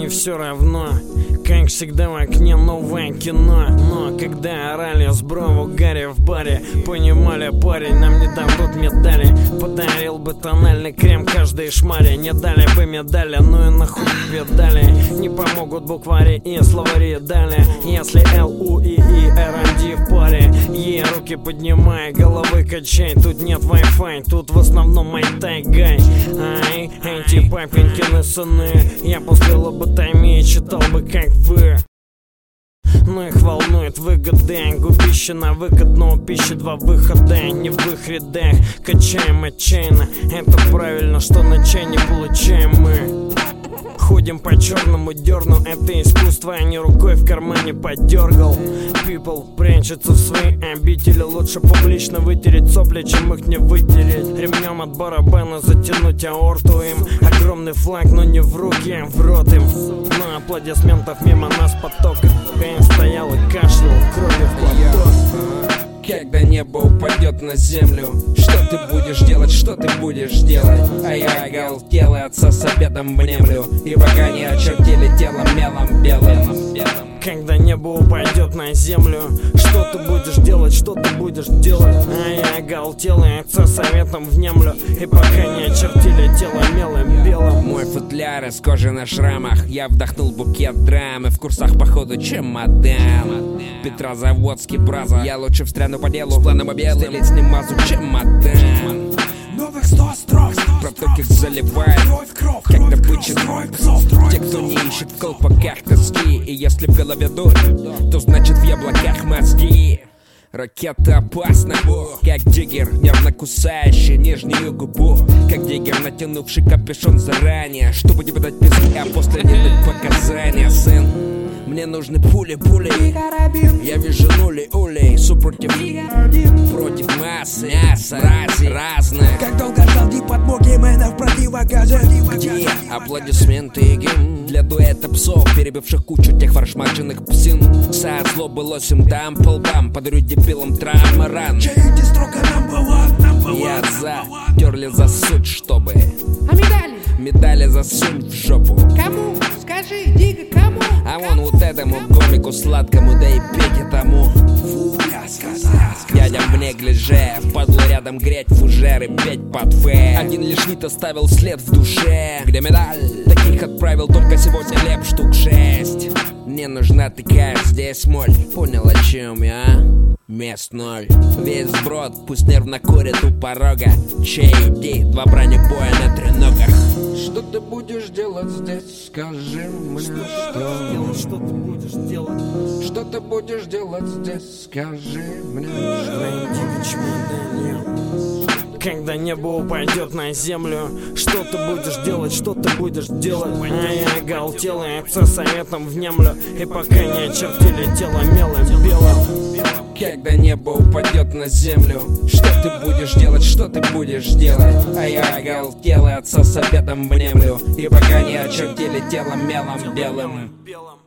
все равно. Как всегда в окне новое кино. Но когда орали с брову Гарри в баре, понимали, парень, нам не дадут медали. Подарил бы тональный крем каждой шмаре. Не дали бы медали, ну и нахуй педали. Не помогут буквари и словари далее. Если Л, У, И, R&D в паре. Ей руки поднимай, головы качай. Тут нет Wi-Fi, тут в основном Майтай Гай. Ай, эти папенькины сыны. Я после лоботомии читал бы, как вы. Но их волнует выгода. Губище на выход, но у пищи два выхода. Не в их рядах, качаем отчаянно. Это правильно, что на чай не получаем мы. Ходим по черному дерну, это искусство, а не рукой в кармане подергал. People прячутся в свои обители. Лучше публично вытереть сопли, чем их не вытереть. Ремнем от барабана затянуть аорту им. Огромный флаг, но не в руки, а в рот им. Но аплодисментов мимо нас поток. Хэн стоял и кашлял, кровью в платок. Когда небо упадет на землю, что ты будешь делать, что ты будешь делать? А я оголтел и отца с обедом внемлю. И пока не очертили тело мелом белым. Когда небо упадет на землю, что ты будешь делать, что ты будешь делать? А я оголтел и отца советом внемлю. И пока не очертили тело мелом белым. Мой футляр из кожи на шрамах. Я вдохнул букет драмы. В курсах походу чемодан. Петрозаводский браза. Я лучше встряну по делу с планом объезда. Стелить с ним мазу чемодан. Новых 100 строк, протоки заливает, как добыча. Те, кто не ищет в колпаках тоски. И если в голове дурь, то значит в яблоках мозги. Ракета опасна, как диггер, нервно кусающий нижнюю губу. Как диггер, натянувший капюшон заранее, чтобы не подать пизды, а после не дать показания. Сын, мне нужны пули. Я вижу нули, супротив массы, разные. Как долго ждал ты подмоги мэна в противогазе? Где аплодисменты и гимн для дуэта псов, перебивших кучу тех фаршмаченных псин. Со злобы лосим дам по лбам, подарю дебилам травмы ран. Чаите строго number one. Я отца терли засуть, чтобы А медали? медали засунь в жопу. Кому? Скажи, Дига, кому? А вон вот этому гомику сладкому, да и Пете тому. Фу, я сказал. Дядям в неглиже, впадло рядом греть фужеры, петь под фэ. Один лишь вид оставил след в душе. Где медаль? Таких отправил только сегодня леп штук 6. Мне нужна такая здесь моль. Понял, о чем я, а? Мест 0. Весь сброд пусть нервно курит у порога. Чейди, 2 бронебоя на треногах. Что ты будешь делать здесь? Скажи мне, Что ты будешь делать? Что ты будешь делать здесь? Скажи мне, Когда небо упадет на землю, что ты будешь делать, что ты будешь делать? А я оголтел и отца советом внемлю. И пока не очертили тело мелом белым. Когда небо упадет на землю, что ты будешь делать, что ты будешь делать? А я оголтел и отца с обедом внемлю. И пока не очертили тело мелом белым.